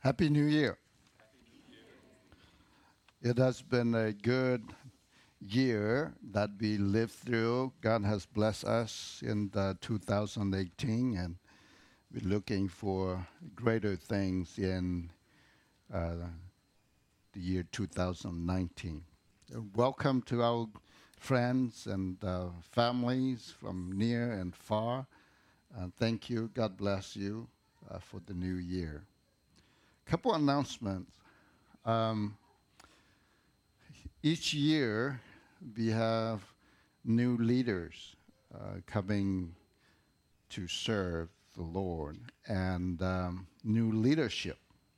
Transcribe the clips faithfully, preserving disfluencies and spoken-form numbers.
Happy New Year. It has been a good year that we lived through. God has blessed us in the two thousand eighteen, and we're looking for greater things in uh, the year two thousand nineteen. Uh, Welcome to our friends and uh, families from near and far. Uh, thank you. God bless you uh, for the new year. Couple announcements. Um, Each year, we have new leaders uh, coming to serve the Lord and um, new leadership.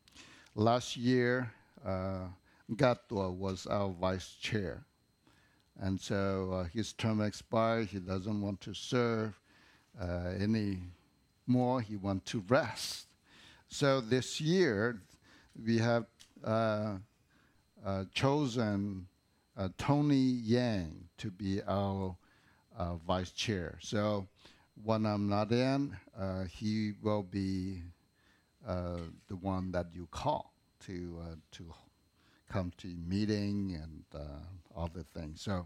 Last year, uh, Gato was our vice chair. And so uh, his term expired. He doesn't want to serve uh, any more. He wants to rest. So this year, we have uh, uh, chosen uh, Tony Yang to be our uh, vice chair. So when I'm not in, uh, he will be uh, the one that you call to uh, to come to meeting and uh, other things. So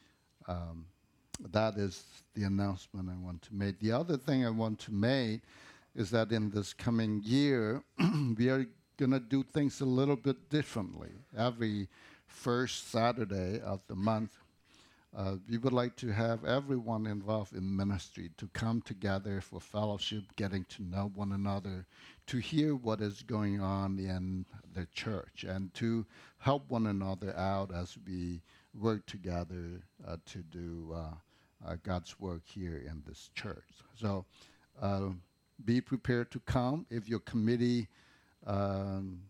um, that is the announcement I want to make. The other thing I want to make is that in this coming year, we are going to do things a little bit differently. Every first Saturday of the month, uh, we would like to have everyone involved in ministry to come together for fellowship, getting to know one another, to hear what is going on in the church, and to help one another out as we work together uh, to do uh, uh, God's work here in this church. So uh, be prepared to come. If your committee um,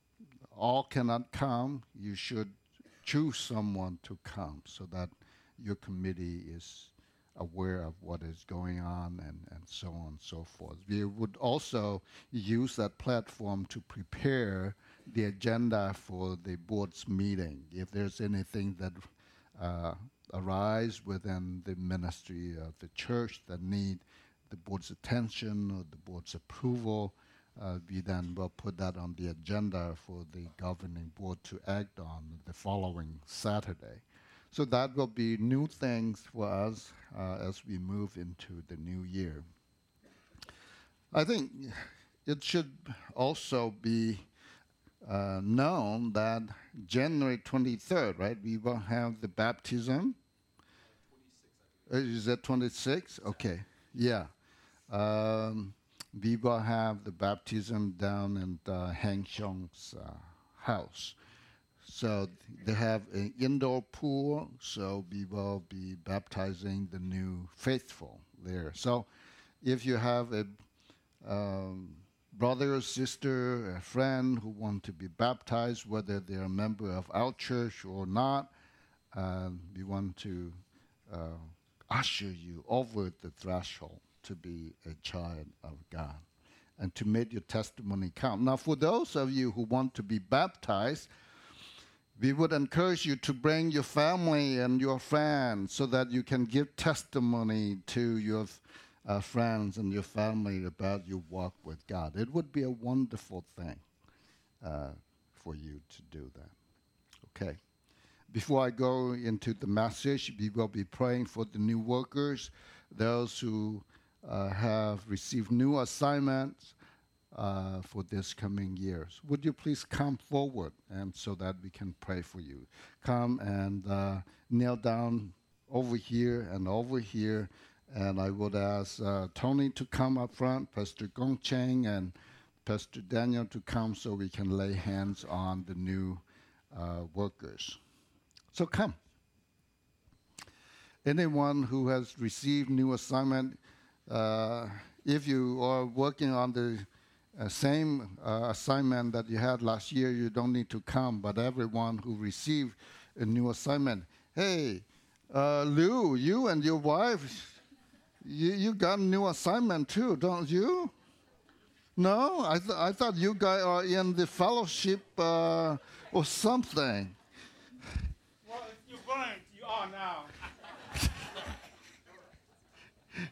all cannot come, you should choose someone to come so that your committee is aware of what is going on and, and so on and so forth. We would also use that platform to prepare the agenda for the board's meeting. If there's anything that uh, arise within the ministry of the church that need the board's attention or the board's approval, Uh, we then will put that on the agenda for the governing board to act on the following Saturday. So that will be new things for us uh, as we move into the new year. I think it should also be uh, known that January twenty-third, right, we will have the baptism. Uh, is that twenty-six? Okay, yeah. Um, we will have the baptism down in uh, Hang Xiong's uh, house. So th- they have an indoor pool, so we will be baptizing the new faithful there. So if you have a um, brother or sister, a friend who want to be baptized, whether they're a member of our church or not, uh, we want to uh, usher you over the threshold to be a child of God and to make your testimony count. Now, for those of you who want to be baptized, we would encourage you to bring your family and your friends so that you can give testimony to your uh, friends and your family about your walk with God. It would be a wonderful thing uh, for you to do that. Okay. Before I go into the message, we will be praying for the new workers, those who uh, have received new assignments uh, for this coming years. Would you please come forward and so that we can pray for you? Come and uh, kneel down over here and over here. And I would ask uh, Tony to come up front, Pastor Gong Cheng and Pastor Daniel to come so we can lay hands on the new uh, workers. So come. Anyone who has received new assignment, uh, if you are working on the uh, same uh, assignment that you had last year, you don't need to come. But everyone who received a new assignment, hey, uh, Lou, you and your wife, you, you got a new assignment too, don't you? No, I, th- I thought you guys are in the fellowship uh, or something. Well, if you weren't, you are now.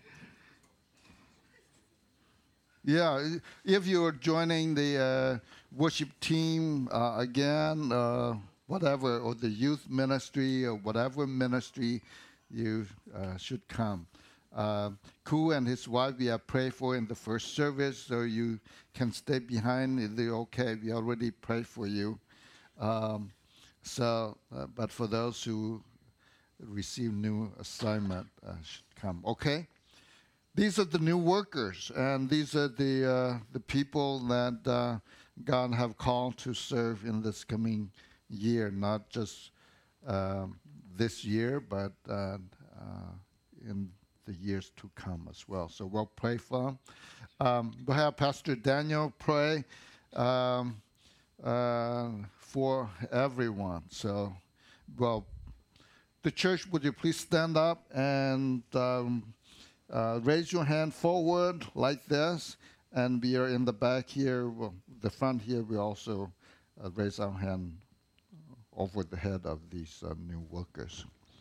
Yeah, if you're joining the uh, worship team uh, again, uh, whatever, or the youth ministry or whatever ministry you uh, should come. Uh, Ku and his wife we have prayed for in the first service, so you can stay behind. If they're okay, we already prayed for you. Um, so, uh, but for those who receive new assignment, uh, should come. Okay. These are the new workers, and these are the uh, the people that uh, God have called to serve in this coming year, not just um, this year, but uh, uh, in the years to come as well. So we'll pray for them. Um, we'll have Pastor Daniel pray um, uh, for everyone. So, well, the church, would you please stand up and um, uh, raise your hand forward like this? And we are in the back here, well, the front here, we also uh, raise our hand over the head of these uh, new workers.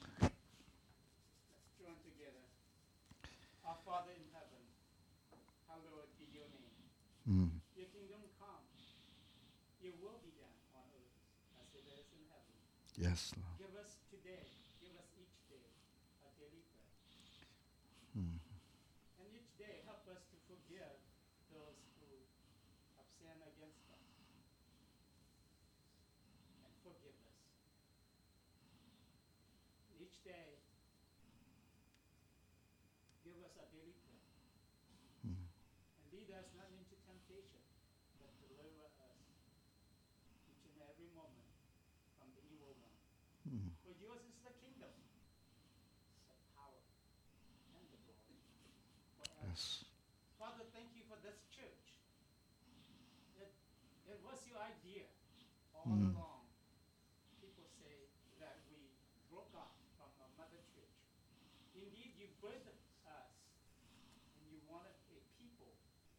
Join together. Our Father in heaven, hallowed be your name. Mm. Your kingdom come. Your will be done on earth as it is in heaven. Yes, Lord. Give us today, give us each day a daily bread. Mm. And each day help us to forgive those who have sinned against us. And forgive us. And each day give us a daily bread. Mm. And lead us not into temptation, but deliver us each and every moment from the evil one. Mm. For yours is the kingdom, the power, and the glory forever. Yes. Father, thank you for this church. It, it was your idea all Mm. along. People say that we broke off from our mother church. Indeed, you birthed us, and you wanted a people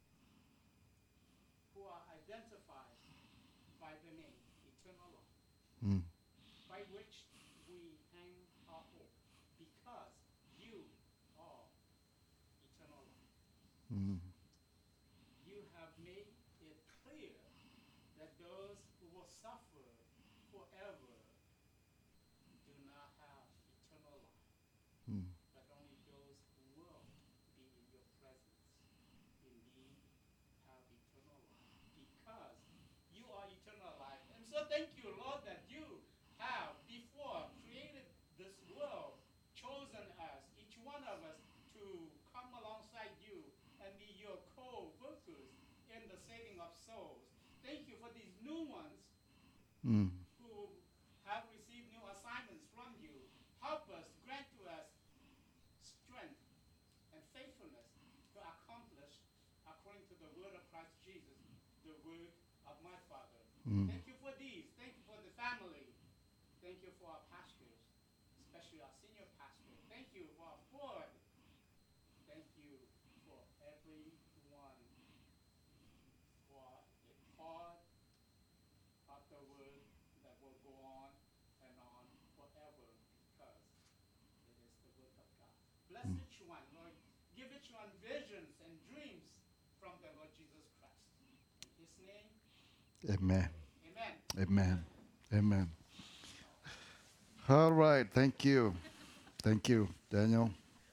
who are identified by the name Eternal Life, Mm. by which we hang our hope, because you are eternal life. Mm. You have made it clear that those who will suffer forever do not have eternal life, Mm. but only those who will be in your presence indeed have eternal life, because you are eternal life. And so thank you, Lord, that you have before created this world chosen us, each one of us, to come alongside you and be your co-workers in the saving of souls. Thank you for these new ones Mm. who have received new assignments from you. Help us, grant to us strength and faithfulness to accomplish, according to the word of Christ Jesus, the word of my Father. Mm. Thank you for these. Thank you for the family. Thank you for our pastors, especially our senior pastor. Thank you for our board. Thank you for everyone for a part of the word that will go on and on forever, because it is the word of God. Bless Mm. each one, Lord. Give each one visions and dreams from the Lord Jesus Christ. In his name, Amen. amen. Amen. Amen. All right. Thank you. Thank you, Daniel.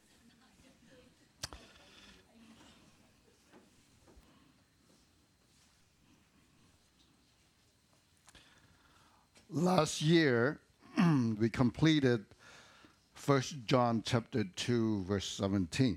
Last year, we completed First John chapter two, verse seventeen.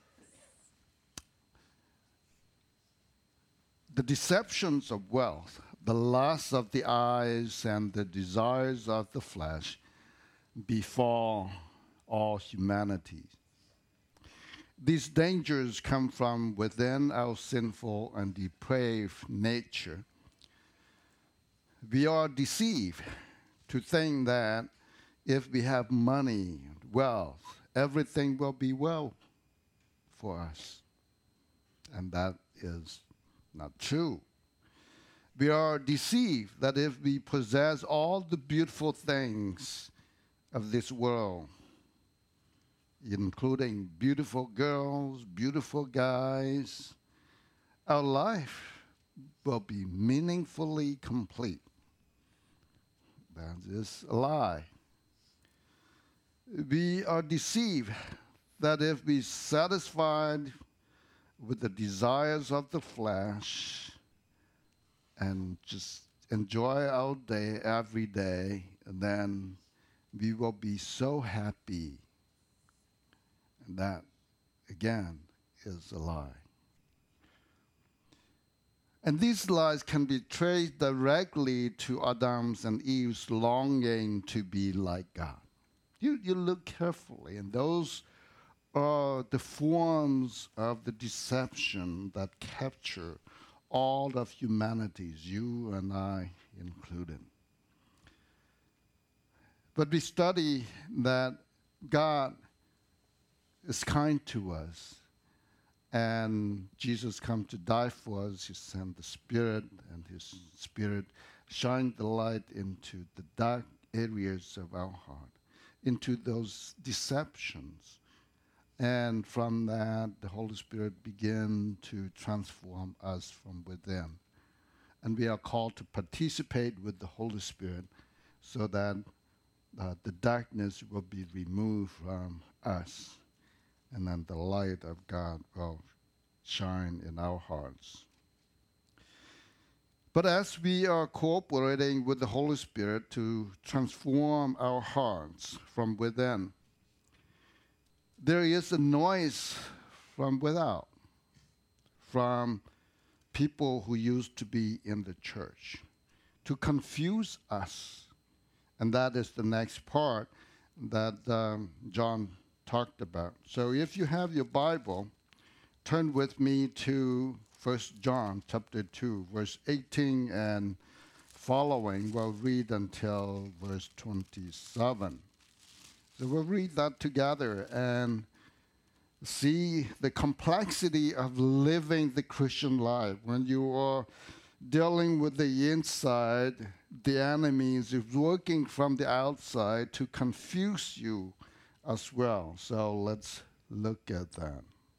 The deceptions of wealth, the lust of the eyes, and the desires of the flesh befall all humanity. These dangers come from within our sinful and depraved nature. We are deceived to think that if we have money, wealth, everything will be well for us. And that is not true. We are deceived that if we possess all the beautiful things of this world, including beautiful girls, beautiful guys, our life will be meaningfully complete. That is a lie. We are deceived that if we satisfied with the desires of the flesh and just enjoy our day every day, then we will be so happy. And that, again, is a lie. And these lies can be traced directly to Adam's and Eve's longing to be like God. You, you look carefully, and those are the forms of the deception that capture all of humanity's, you and I included. But we study that God is kind to us, and Jesus came to die for us. He sent the Spirit, and His Spirit shined the light into the dark areas of our heart, into those deceptions. And from that, the Holy Spirit began to transform us from within. And we are called to participate with the Holy Spirit so that uh, the darkness will be removed from us. And then the light of God will shine in our hearts. But as we are cooperating with the Holy Spirit to transform our hearts from within, there is a noise from without, from people who used to be in the church, to confuse us. And that is the next part that um, John talked about. So if you have your Bible, turn with me to First John chapter two, verse eighteen and following. We'll read until verse twenty-seven. So we'll read that together and see the complexity of living the Christian life. When you are dealing with the inside, the enemy is working from the outside to confuse you as well. So let's look at that.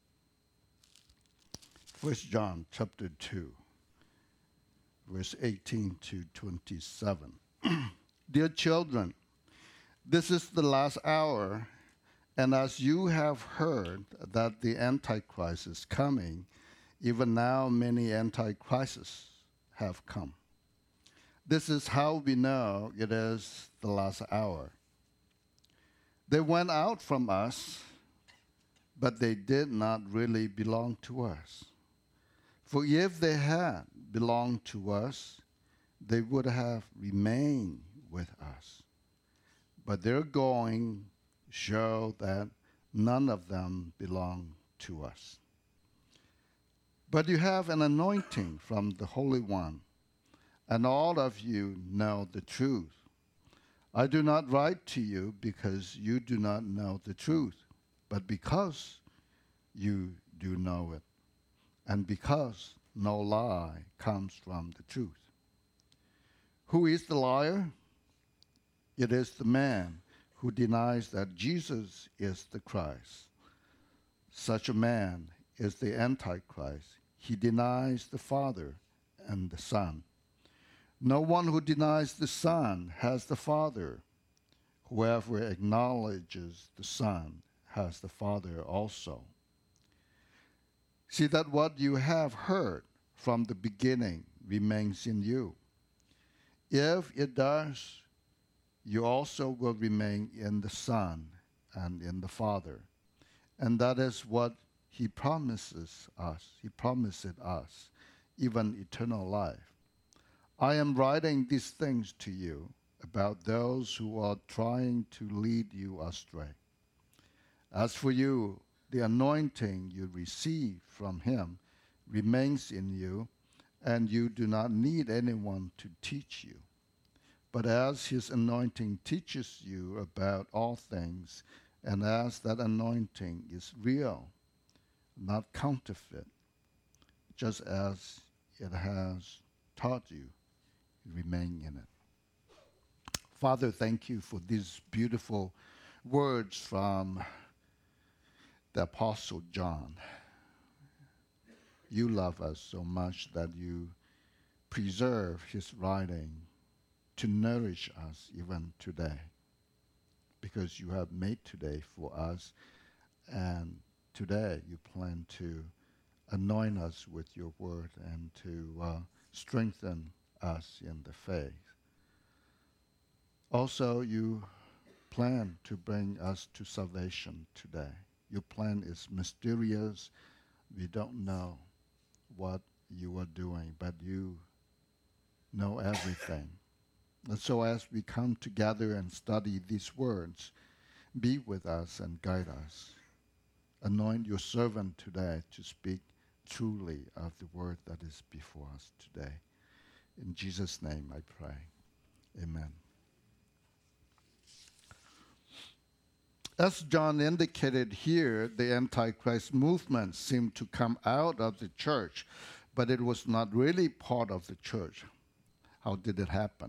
First John chapter two, verse eighteen to twenty-seven. Dear children, this is the last hour, and as you have heard that the Antichrist is coming, even now many Antichrists have come. This is how we know it is the last hour. They went out from us, but they did not really belong to us. For if they had belonged to us, they would have remained with us. But their going show that none of them belong to us. But you have an anointing from the Holy One, and all of you know the truth. I do not write to you because you do not know the truth, but because you do know it, and because no lie comes from the truth. Who is the liar? It is the man who denies that Jesus is the Christ. Such a man is the Antichrist. He denies the Father and the Son. No one who denies the Son has the Father. Whoever acknowledges the Son has the Father also. See that what you have heard from the beginning remains in you. If it does, you also will remain in the Son and in the Father. And that is what He promises us. He promised us, even eternal life. I am writing these things to you about those who are trying to lead you astray. As for you, the anointing you receive from Him remains in you, and you do not need anyone to teach you. But as His anointing teaches you about all things, and as that anointing is real, not counterfeit, just as it has taught you, remain in it. Father, thank you for these beautiful words from the Apostle John. You love us so much that you preserve his writing to nourish us even today, because you have made today for us, and today you plan to anoint us with your word and to uh, strengthen us in the faith. Also, you plan to bring us to salvation today. Your plan is mysterious. We don't know what you are doing, but you know everything. And so as we come together and study these words, be with us and guide us. Anoint your servant today to speak truly of the word that is before us today. In Jesus' name I pray. Amen. As John indicated here, the Antichrist movement seemed to come out of the church, but it was not really part of the church. How did it happen?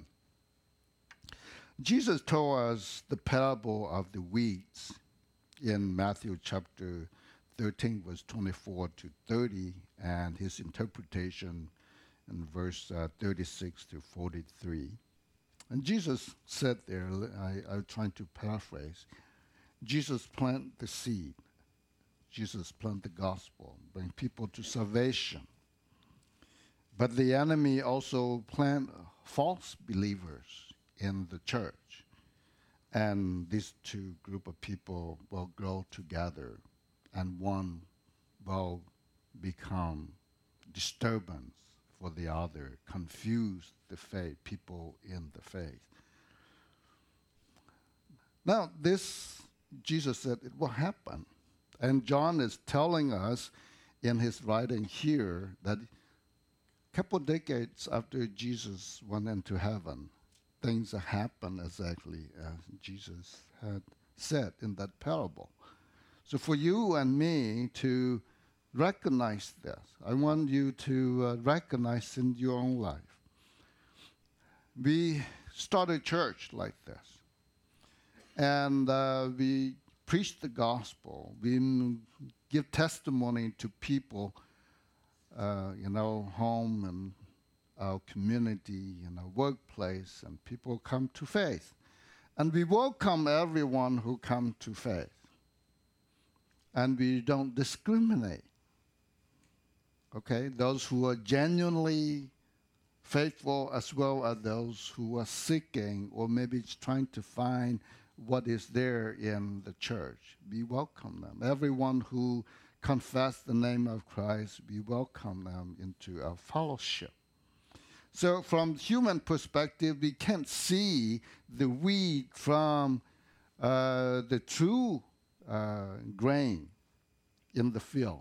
Jesus told us the parable of the weeds in Matthew chapter thirteen, verse twenty-four to thirty, and his interpretation in verse uh, thirty-six to forty-three. And Jesus said there, I, I'm trying to paraphrase, Jesus planted the seed. Jesus planted the gospel, bring people to salvation. But the enemy also planted false believers in the church. And these two group of people will grow together, and one will become disturbance for the other, confuse the faith, people in the faith. Now, this, Jesus said, it will happen. And John is telling us in his writing here that a couple decades after Jesus went into heaven, things happen exactly as Jesus had said in that parable. So for you and me to recognize this, I want you to uh, recognize in your own life. We started church like this, and uh, we preach the gospel. We give testimony to people, uh, in our home and our community, in our workplace, and people come to faith. And we welcome everyone who comes to faith. And we don't discriminate. Okay? Those who are genuinely faithful, as well as those who are seeking or maybe trying to find what is there in the church. We welcome them. Everyone who confess the name of Christ, we welcome them into our fellowship. So from human perspective, we can't see the wheat from uh, the true uh, grain in the field.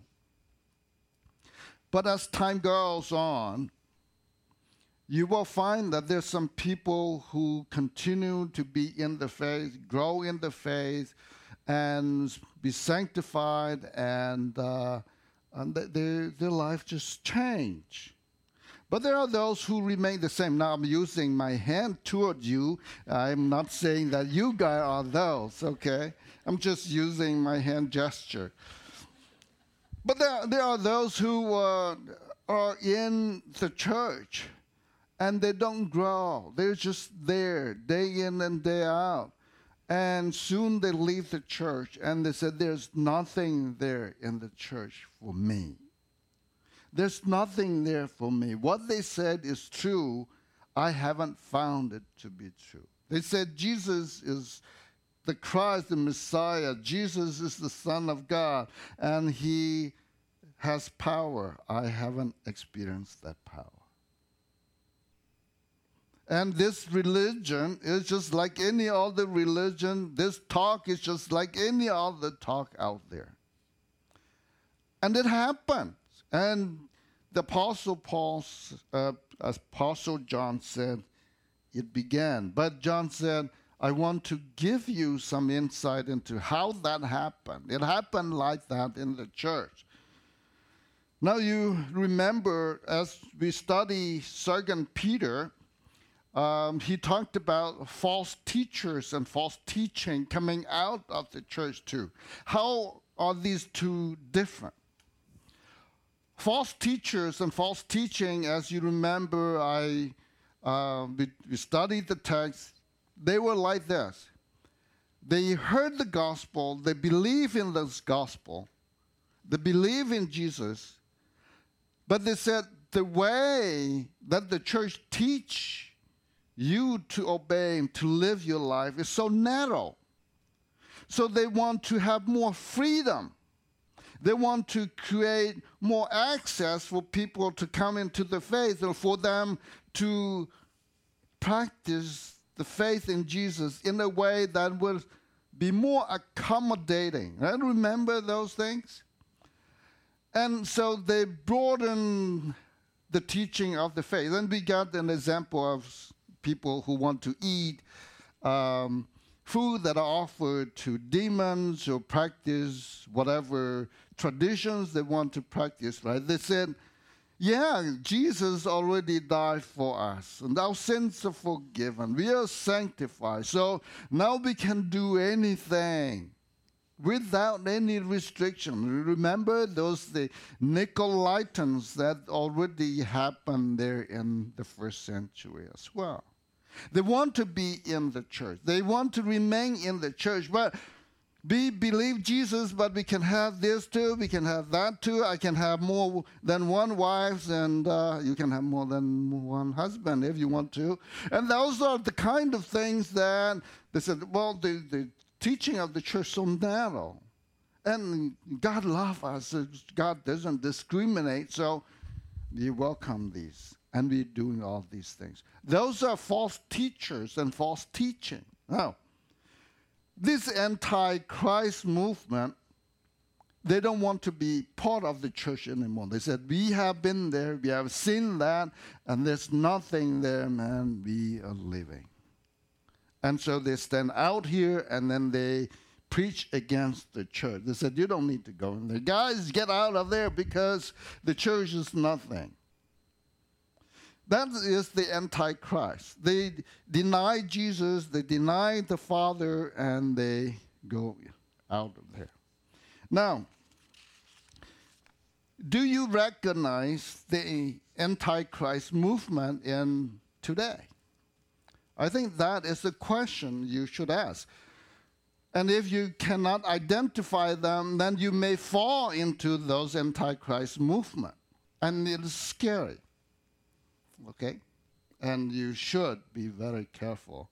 But as time goes on, you will find that there's some people who continue to be in the faith, grow in the faith, and be sanctified, and, uh, and th- their, their life just change. But there are those who remain the same. Now I'm using my hand toward you. I'm not saying that you guys are those, okay? I'm just using my hand gesture. But there, there are those who uh, are in the church, and they don't grow. They're just there, day in and day out. And soon they leave the church, and they said, there's nothing there in the church for me. There's nothing there for me. What they said is true. I haven't found it to be true. They said Jesus is the Christ, the Messiah. Jesus is the Son of God, and he has power. I haven't experienced that power. And this religion is just like any other religion. This talk is just like any other talk out there. And it happens. And the Apostle Paul, uh, Apostle John said, it began. But John said, I want to give you some insight into how that happened. It happened like that in the church. Now you remember, as we study Second Peter, um, he talked about false teachers and false teaching coming out of the church too. How are these two different? false teachers and false teaching, as you remember, I uh, we, we studied the text. They were like this. They heard the gospel. They believe in this gospel. They believe in Jesus. But they said the way that the church teach you to obey and to live your life is so narrow. So they want to have more freedom. They want to create more access for people to come into the faith and for them to practice the faith in Jesus in a way that will be more accommodating. Right? Remember those things? And so they broaden the teaching of the faith. And we got an example of people who want to eat um, food that are offered to demons or practice whatever traditions they want to practice, right? They said, yeah, Jesus already died for us, and our sins are forgiven. We are sanctified. So now we can do anything without any restriction. Remember those the Nicolaitans that already happened there in the first century as well. They want to be in the church. They want to remain in the church, but we believe Jesus, but we can have this too, we can have that too. I can have more than one wife, and uh, you can have more than one husband if you want to. And those are the kind of things that they said, well, the, the teaching of the church is so narrow. And God loves us. God doesn't discriminate, so we welcome these. And we're doing all these things. Those are false teachers and false teaching. Now, this anti-Christ movement, they don't want to be part of the church anymore. They said, we have been there, we have seen that, and there's nothing there, man, we are leaving. And so they stand out here, and then they preach against the church. They said, you don't need to go in there. Guys, get out of there because the church is nothing. That is the Antichrist. They deny Jesus, they deny the Father, and they go out of there. Now, do you recognize the Antichrist movement in today? I think that is the question you should ask. And if you cannot identify them, then you may fall into those Antichrist movement. And it is scary. Okay? And you should be very careful.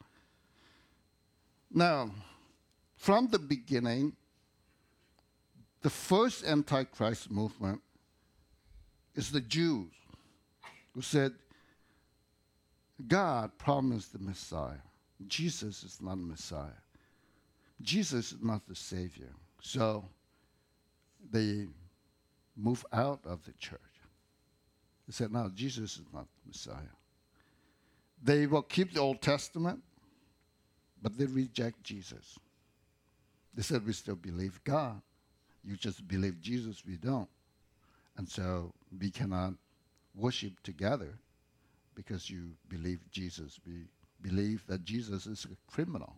Now, from the beginning, the first Antichrist movement is the Jews who said, God promised the Messiah. Jesus is not a Messiah. Jesus is not the Savior. So they move out of the church. They said, no, Jesus is not the Messiah. They will keep the Old Testament, but they reject Jesus. They said, we still believe God. You just believe Jesus, we don't. And so we cannot worship together because you believe Jesus. We believe that Jesus is a criminal.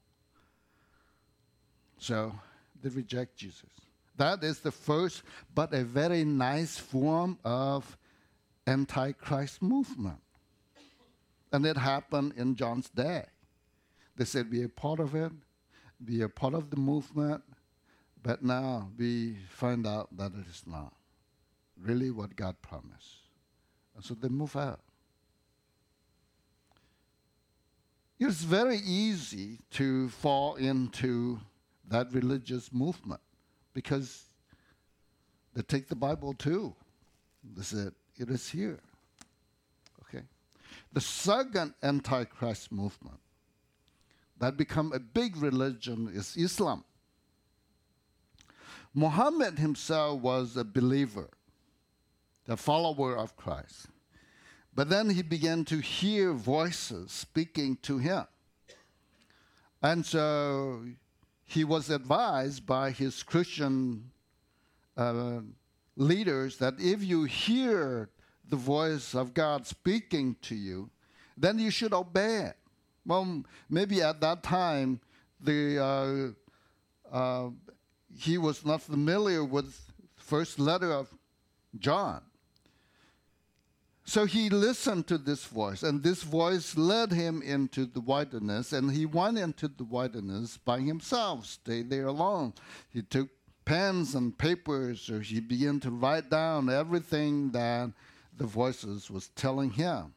So they reject Jesus. That is the first, but a very nice form of Antichrist movement. And it happened in John's day. They said, we are part of it, we are part of the movement, but now we find out that it is not really what God promised. And so they move out. It's very easy to fall into that religious movement because they take the Bible too. They said, it is here. Okay. The second Antichrist movement that become a big religion is Islam. Muhammad himself was a believer, a follower of Christ. But then he began to hear voices speaking to him. And so he was advised by his Christian uh, leaders that if you hear the voice of God speaking to you, then you should obey it. Well, maybe at that time, the uh, uh, he was not familiar with the first letter of John. So he listened to this voice, and this voice led him into the wilderness, and he went into the wilderness by himself, stayed there alone. He took pens and papers, so he began to write down everything that the voices was telling him.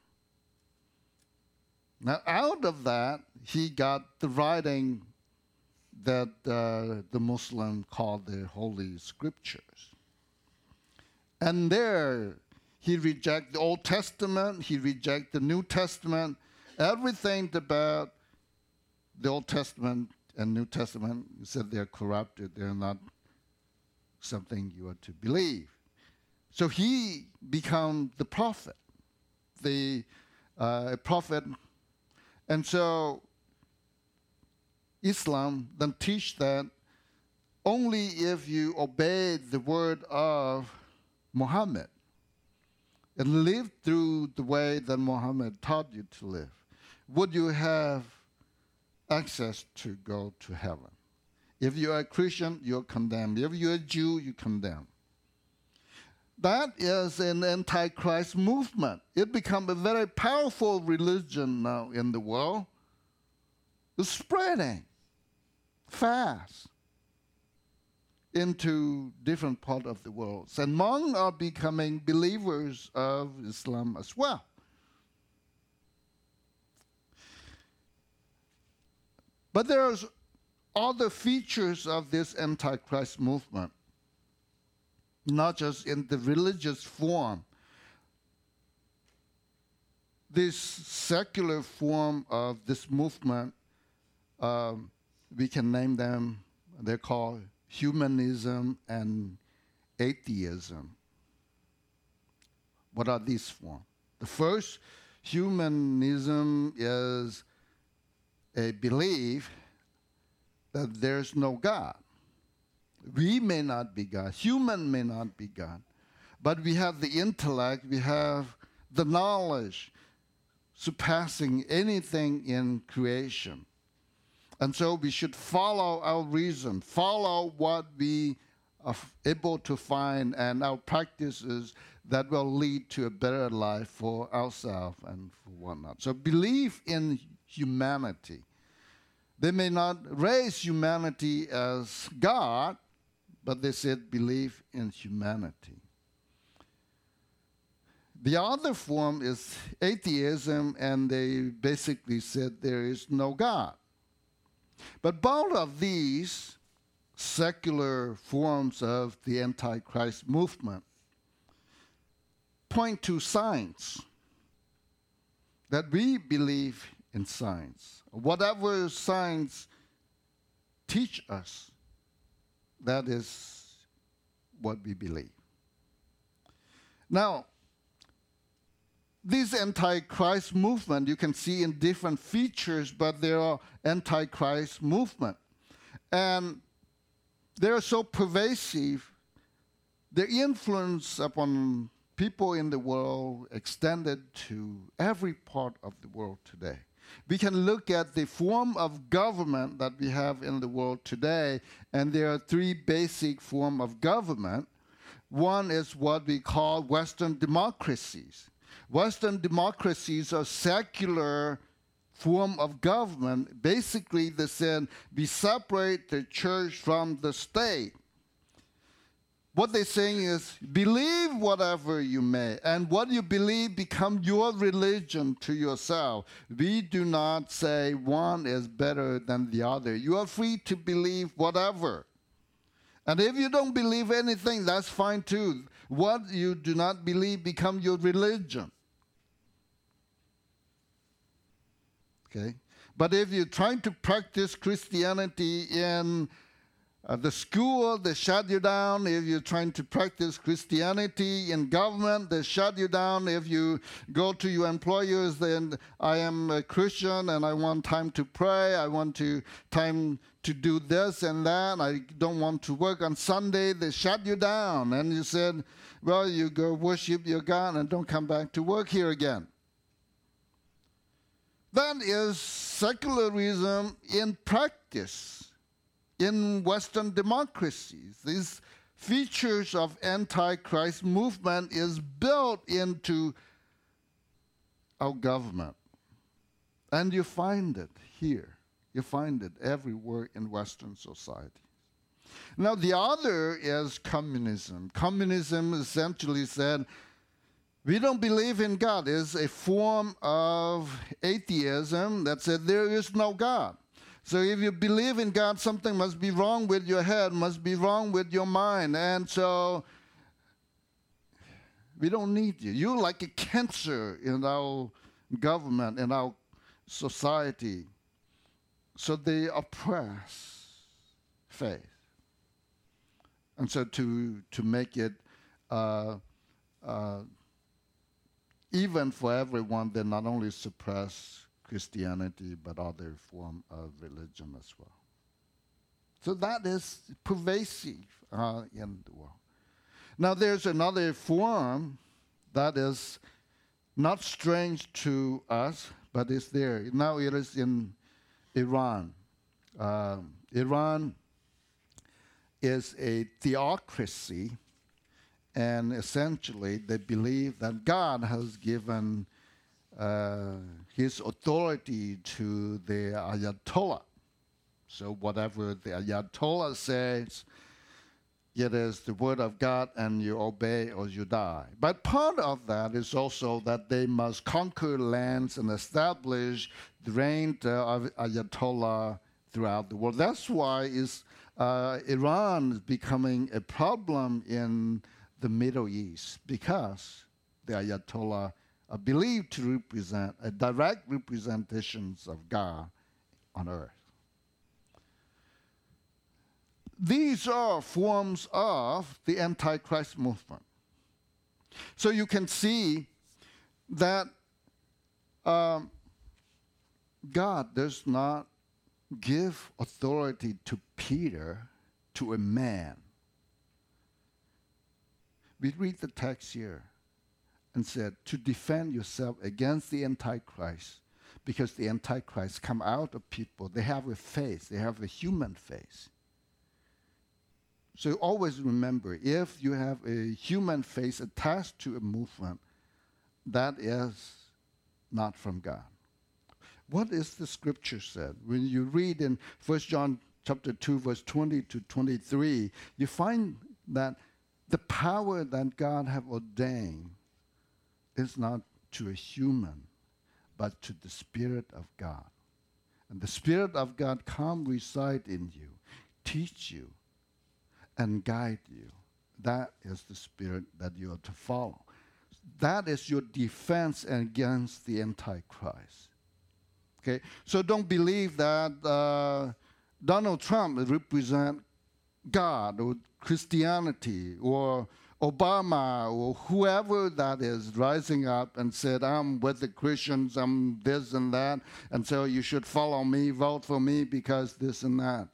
Now, out of that, he got the writing that uh, the Muslim called the Holy Scriptures. And there, he rejected the Old Testament, he rejected the New Testament, everything about the Old Testament and New Testament. He said they're corrupted, they're not something you are to believe. So he became the prophet, the uh, prophet. And so Islam then teach that only if you obey the word of Muhammad and live through the way that Muhammad taught you to live, would you have access to go to heaven. If you are a Christian, you're condemned. If you're a Jew, you're condemned. That is an anti-Christ movement. It become a very powerful religion now in the world. It's spreading fast into different parts of the world. And Hmong are becoming believers of Islam as well. But there's other features of this anti-Christ movement, not just in the religious form. This secular form of this movement, um, we can name them, they're called humanism and atheism. What are these forms? The first, humanism, is a belief that there's no God. We may not be God, human may not be God, but we have the intellect, we have the knowledge surpassing anything in creation. And so we should follow our reason, follow what we are able to find and our practices that will lead to a better life for ourselves and for one another. So believe in humanity. They may not raise humanity as God, but they said believe in humanity. The other form is atheism, and they basically said there is no God. But both of these secular forms of the anti-Christ movement point to science, that we believe in science. Whatever science teach us, that is what we believe. Now, this anti-Christ movement, you can see in different features, but they are anti-Christ movement. And they are so pervasive, their influence upon people in the world extended to every part of the world today. We can look at the form of government that we have in the world today, and there are three basic forms of government. One is what we call Western democracies. Western democracies are secular form of government. Basically, they said we separate the church from the state. What they're saying is, believe whatever you may, and what you believe become your religion to yourself. We do not say one is better than the other. You are free to believe whatever. And if you don't believe anything, that's fine too. What you do not believe become your religion. Okay? But if you're trying to practice Christianity in Uh, the school, they shut you down. If you're trying to practice Christianity in government, they shut you down. If you go to your employers, then I am a Christian and I want time to pray. I want to time to do this and that. I don't want to work on Sunday. They shut you down. And you said, well, you go worship your God and don't come back to work here again. That is secularism in practice. In Western democracies, these features of anti-Christ movement is built into our government. And you find it here. You find it everywhere in Western society. Now, the other is communism. Communism essentially said, we don't believe in God. It's a form of atheism that said there is no God. So if you believe in God, something must be wrong with your head, must be wrong with your mind. And so we don't need you. You're like a cancer in our government, in our society. So they oppress faith. And so to, to make it uh, uh, even for everyone, they not only suppress Christianity, but other form of religion as well. So that is pervasive uh, in the world. Now there's another form that is not strange to us, but it's there. Now it is in Iran. Um, Iran is a theocracy, and essentially they believe that God has given uh, his authority to the Ayatollah. So whatever the Ayatollah says, it is the word of God, and you obey or you die. But part of that is also that they must conquer lands and establish the reign of Ayatollah throughout the world. That's why is uh, Iran is becoming a problem in the Middle East, because the Ayatollah are believed to represent a direct representations of God on earth. These are forms of the Antichrist movement. So you can see that um, God does not give authority to Peter, to a man. We read the text here and said, to defend yourself against the Antichrist, because the Antichrist come out of people. They have a face. They have a human face. So always remember, if you have a human face attached to a movement, that is not from God. What is the scripture said? When you read in First John chapter two, verse twenty to twenty-three, you find that the power that God have ordained is not to a human, but to the Spirit of God. And the Spirit of God come reside in you, teach you, and guide you. That is the Spirit that you are to follow. That is your defense against the Antichrist. Okay, so don't believe that uh, Donald Trump represents God or Christianity, or Obama or whoever that is rising up and said, I'm with the Christians, I'm this and that, and so you should follow me, vote for me because this and that.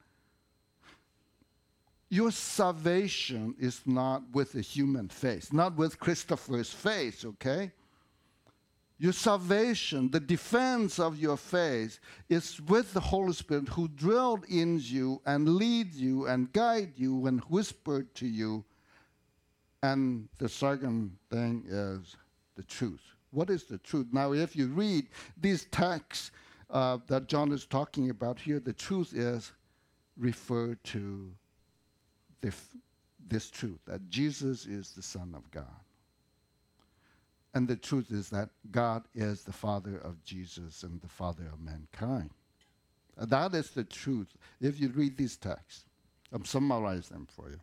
Your salvation is not with a human face, not with Christopher's face, okay? Your salvation, the defense of your faith, is with the Holy Spirit who dwelled in you and lead you and guide you and whispered to you. And the second thing is the truth. What is the truth? Now, if you read these texts uh, that John is talking about here, the truth is referred to the f- this truth, that Jesus is the Son of God. And the truth is that God is the Father of Jesus and the Father of mankind. Uh, that is the truth. If you read these texts, I'm summarizing them for you.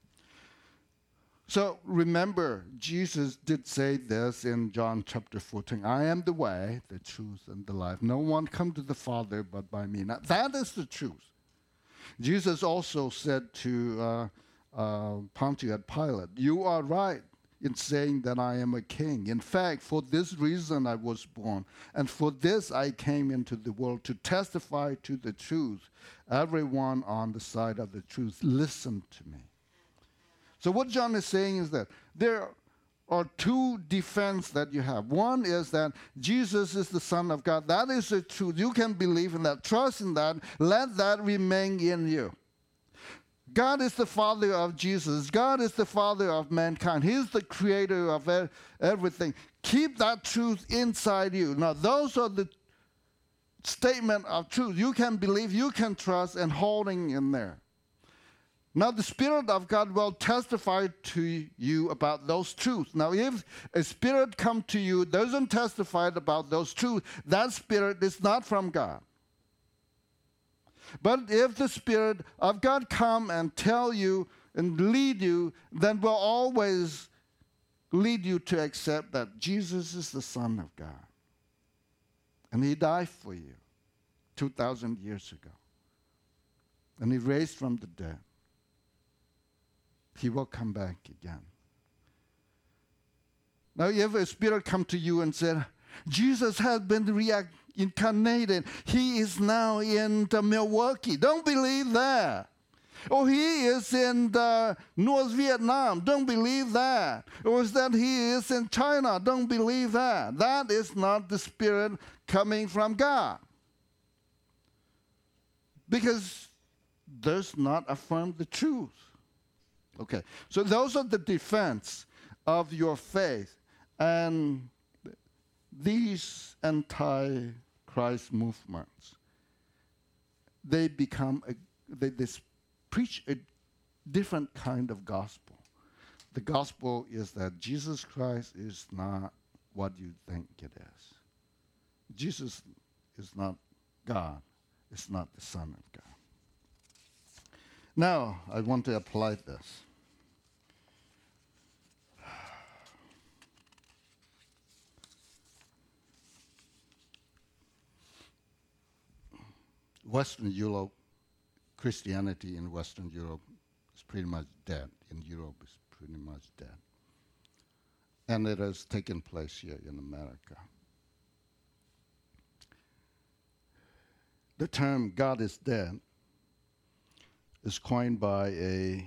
So remember, Jesus did say this in John chapter fourteen, I am the way, the truth, and the life. No one come to the Father but by me. Now, that is the truth. Jesus also said to uh, uh, Pontius Pilate, you are right in saying that I am a king. In fact, for this reason I was born, and for this I came into the world, to testify to the truth. Everyone on the side of the truth, listen to me. So what John is saying is that there are two defense that you have. One is that Jesus is the Son of God. That is the truth. You can believe in that, trust in that, let that remain in you. God is the Father of Jesus. God is the Father of mankind. He's the creator of e- everything. Keep that truth inside you. Now, those are the statement of truth. You can believe, you can trust, and holding in there. Now, the Spirit of God will testify to you about those truths. Now, if a spirit come to you, doesn't testify about those truths, that spirit is not from God. But if the Spirit of God come and tell you and lead you, then will always lead you to accept that Jesus is the Son of God. And he died for you two thousand years ago. And he raised from the dead. He will come back again. Now, if a spirit come to you and said, Jesus has been reincarnated. He is now in the Milwaukee. Don't believe that. Or he is in the North Vietnam. Don't believe that. Or is that he is in China. Don't believe that. That is not the Spirit coming from God. Because does not affirm the truth. Okay, so those are the defense of your faith. And these anti-Christ movements, they become, a, they, they preach a different kind of gospel. The gospel is that Jesus Christ is not what you think it is. Jesus is not God. It's not the Son of God. Now, I want to apply this. Western Europe, Christianity in Western Europe is pretty much dead. In Europe, it's pretty much dead. And it has taken place here in America. The term God is dead is coined by a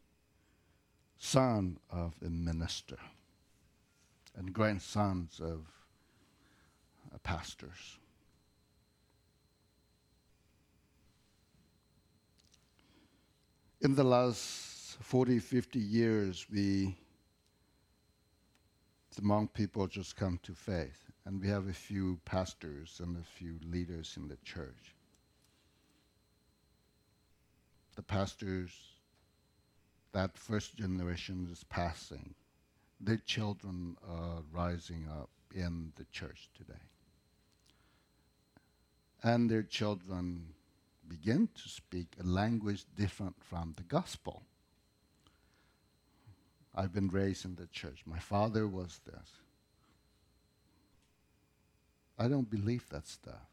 son of a minister and grandsons of uh, pastors. In the last forty, fifty years, we, the Hmong people just come to faith, and we have a few pastors and a few leaders in the church. The pastors, that first generation is passing. Their children are rising up in the church today. And their children begin to speak a language different from the gospel. I've been raised in the church. My father was this. I don't believe that stuff.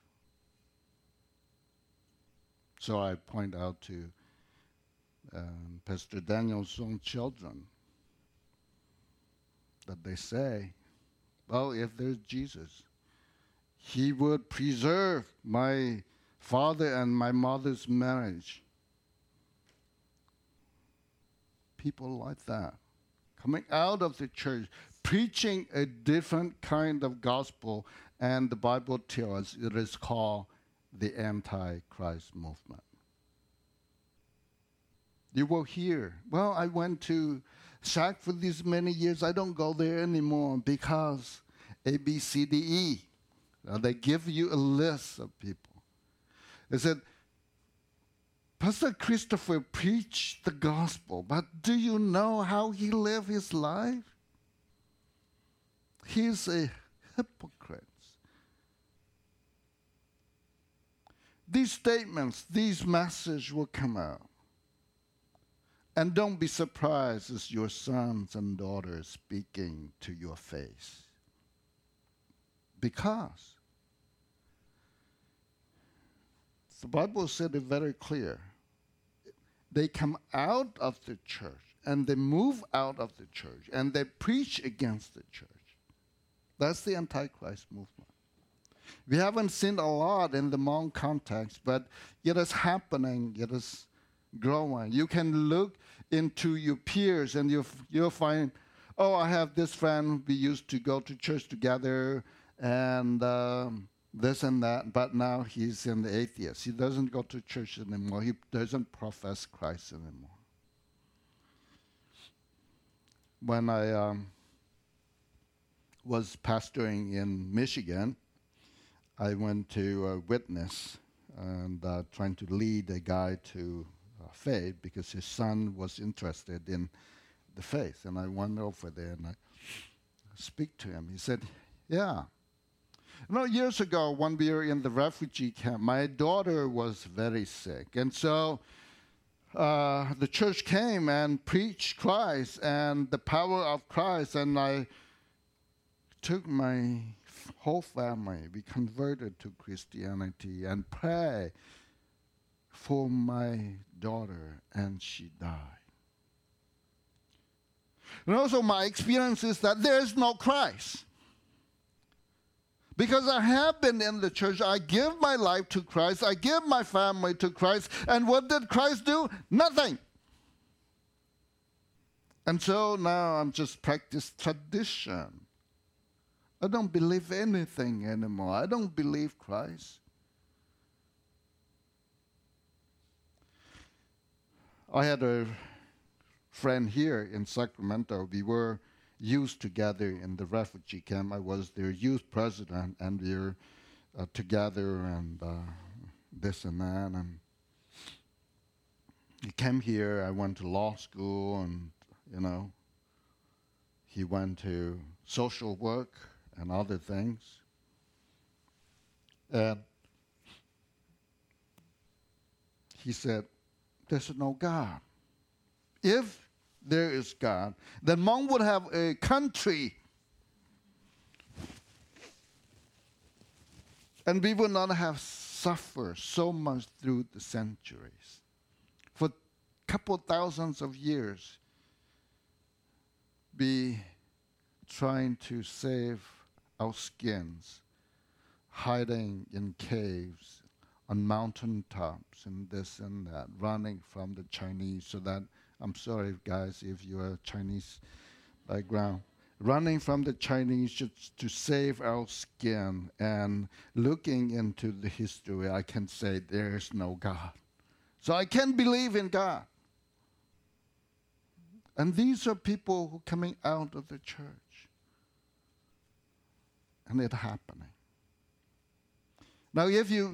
So I point out to um, Pastor Daniel's own children that they say, well, if there's Jesus, he would preserve my father and my mother's marriage. People like that, coming out of the church, preaching a different kind of gospel, and the Bible tells us it is called the Antichrist movement. You will hear, well, I went to S A C for these many years. I don't go there anymore because A, B, C, D, E. Now, they give you a list of people. They said, Pastor Christopher preached the gospel, but do you know how he lived his life? He's a hypocrite. These statements, these messages will come out. And don't be surprised as your sons and daughters speaking to your face. Because the Bible said it very clear. They come out of the church and they move out of the church and they preach against the church. That's the Antichrist movement. We haven't seen a lot in the Hmong context, but it is happening, it is growing. You can look into your peers and you'll, you'll find, oh, I have this friend, we used to go to church together, and um, this and that, but now he's an atheist. He doesn't go to church anymore. He doesn't profess Christ anymore. when I um, was pastoring in Michigan, I went to uh, witness and uh, trying to lead a guy to uh, faith because his son was interested in the faith. And I went over there and I speak to him. He said, yeah. You know, years ago, when we were in the refugee camp, my daughter was very sick. And so uh, the church came and preached Christ and the power of Christ. And I took my whole family, we converted to Christianity and pray for my daughter, and she died. And also my experience is that there is no Christ. Because I have been in the church, I give my life to Christ, I give my family to Christ, and what did Christ do? Nothing. And so now I'm just practice tradition. I don't believe anything anymore. I don't believe Christ. I had a friend here in Sacramento. We were youth together in the refugee camp. I was their youth president, and we were uh, together and uh, this and that. And he came here. I went to law school, and you know, he went to social work and other things. And he said, there's no God. If there is God, then Hmong would have a country. And we would not have suffered so much through the centuries. For a couple thousands of years, we trying to save our skins, hiding in caves, on mountaintops, and this and that, running from the Chinese, so that, I'm sorry guys if you are Chinese background, running from the Chinese just to save our skin. And looking into the history, I can say there is no God. So I can believe in God. And these are people who are coming out of the church. And it's happening. Now, if you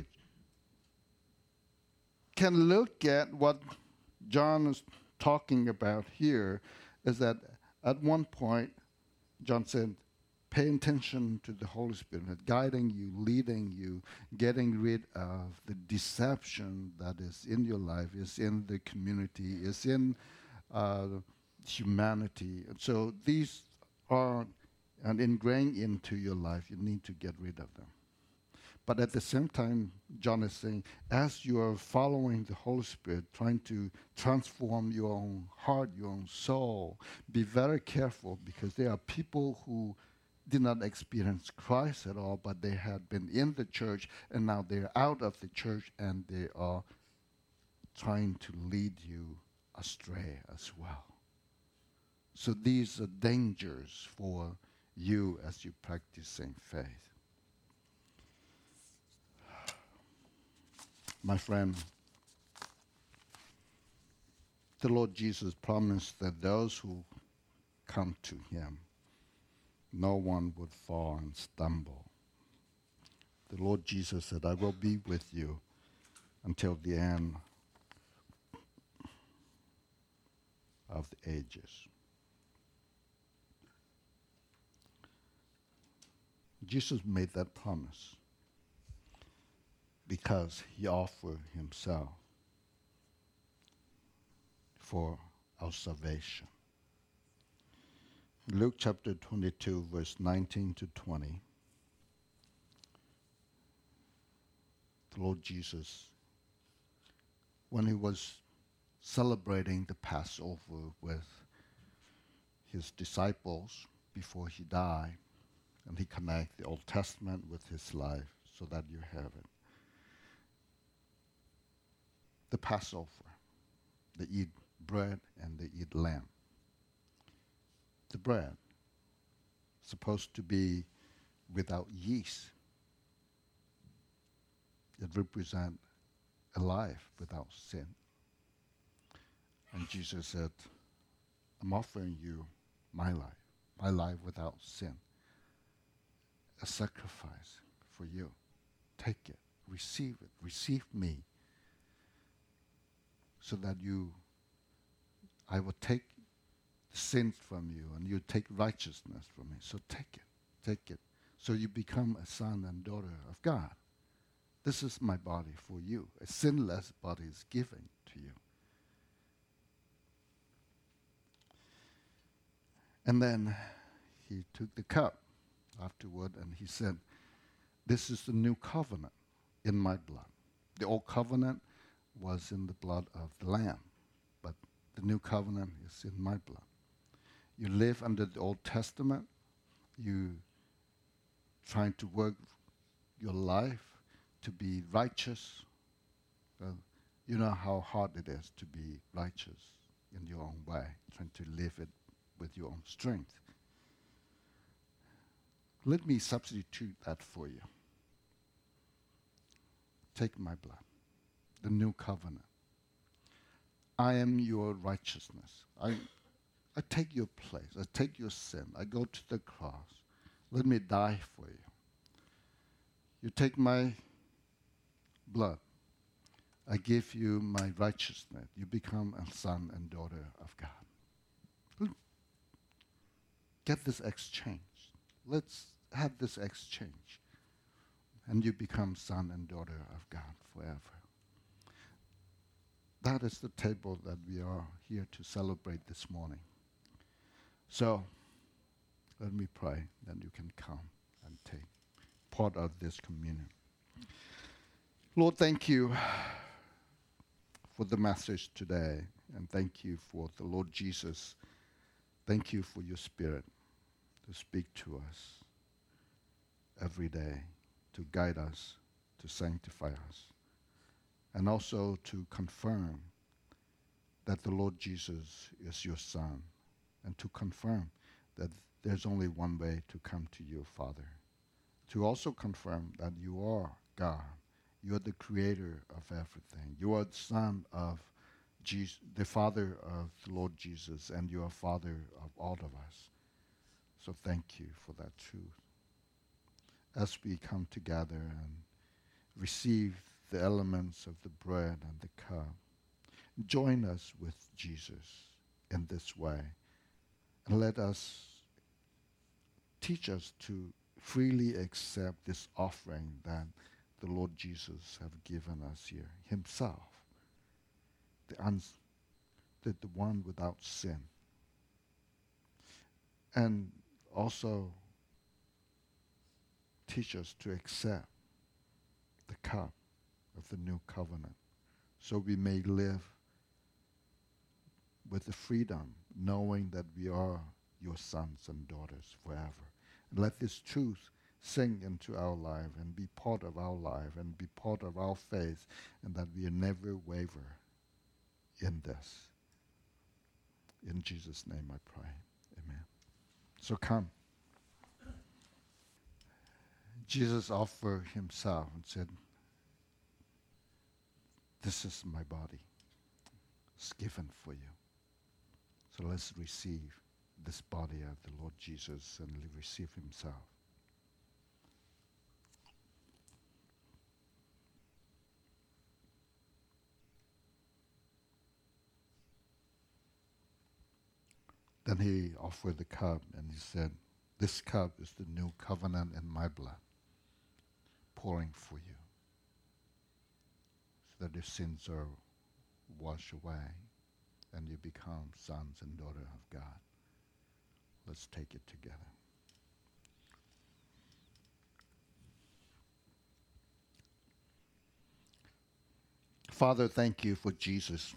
can look at what John is talking about here, is that at one point, John said, pay attention to the Holy Spirit, guiding you, leading you, getting rid of the deception that is in your life, is in the community, is in uh, humanity. And so these are and ingrained into your life. You need to get rid of them. But at the same time, John is saying, as you are following the Holy Spirit, trying to transform your own heart, your own soul, be very careful, because there are people who did not experience Christ at all, but they had been in the church, and now they're out of the church, and they are trying to lead you astray as well. So these are dangers for you as you practicing faith. My friend, the Lord Jesus promised that those who come to Him, no one would fall and stumble. The Lord Jesus said, I will be with you until the end of the ages. Jesus made that promise because He offered Himself for our salvation. Luke chapter twenty-two, verse nineteen to twenty. The Lord Jesus, when He was celebrating the Passover with His disciples before He died, and He connected the Old Testament with His life so that you have it. The Passover, they eat bread and they eat lamb. The bread supposed to be without yeast. It represents a life without sin. And Jesus said, I'm offering you my life, my life without sin. A sacrifice for you. Take it, receive it, receive me, so that you, I will take sins from you and you take righteousness from me. So take it, take it, so you become a son and daughter of God. This is my body for you. A sinless body is given to you. And then he took the cup afterward and he said, this is the new covenant in my blood. The old covenant was in the blood of the Lamb, but the new covenant is in my blood. You live under the Old Testament. You trying to work your life to be righteous. Well, you know how hard it is to be righteous in your own way, trying to live it with your own strength. Let me substitute that for you. Take my blood, the new covenant. I am your righteousness. I, I take your place. I take your sin. I go to the cross. Let me die for you. You take my blood. I give you my righteousness. You become a son and daughter of God. Get this exchange. Let's have this exchange. And you become son and daughter of God forever. That is the table that we are here to celebrate this morning. So, let me pray, then you can come and take part of this communion. Lord, thank you for the message today, and thank you for the Lord Jesus. Thank you for your Spirit to speak to us every day, to guide us, to sanctify us, and also to confirm that the Lord Jesus is your Son, and to confirm that there's only one way to come to you, Father. To also confirm that you are God. You are the creator of everything. You are the Son of Jesus, the Father of the Lord Jesus, and you are Father of all of us. So thank you for that truth. As we come together and receive the elements of the bread and the cup, join us with Jesus in this way, and let us, teach us to freely accept this offering that the Lord Jesus have given us here, himself, the, uns- the, the one without sin. And also teach us to accept the cup of the new covenant, so we may live with the freedom, knowing that we are your sons and daughters forever. And let this truth sink into our life and be part of our life and be part of our faith, and that we never waver in this. In Jesus' name I pray. Amen. So come. Jesus offered himself and said, this is my body. It's given for you. So let's receive this body of the Lord Jesus and receive himself. Then he offered the cup and he said, this cup is the new covenant in my blood, pouring for you, so that your sins are washed away and you become sons and daughters of God. Let's take it together. Father, thank you for Jesus.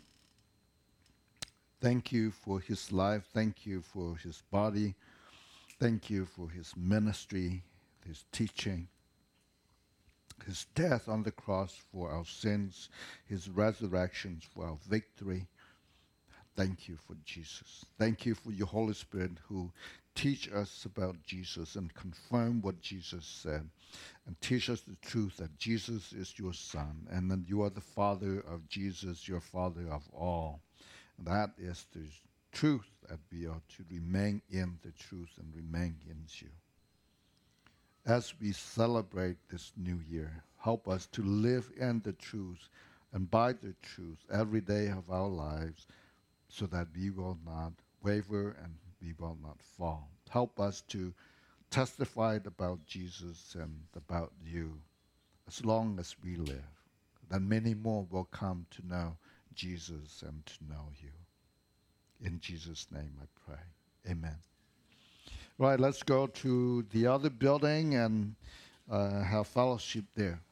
Thank you for his life. Thank you for his body. Thank you for his ministry, his teaching, his death on the cross for our sins, his resurrections for our victory. Thank you for Jesus. Thank you for your Holy Spirit who teach us about Jesus and confirm what Jesus said, and teach us the truth that Jesus is your Son, and that you are the Father of Jesus, your Father of all. That is the truth, that we are to remain in the truth and remain in you. As we celebrate this new year, help us to live in the truth and by the truth every day of our lives, so that we will not waver and we will not fall. Help us to testify about Jesus and about you as long as we live. Then many more will come to know Jesus and to know you. In Jesus' name I pray. Amen. Right, let's go to the other building and uh, have fellowship there.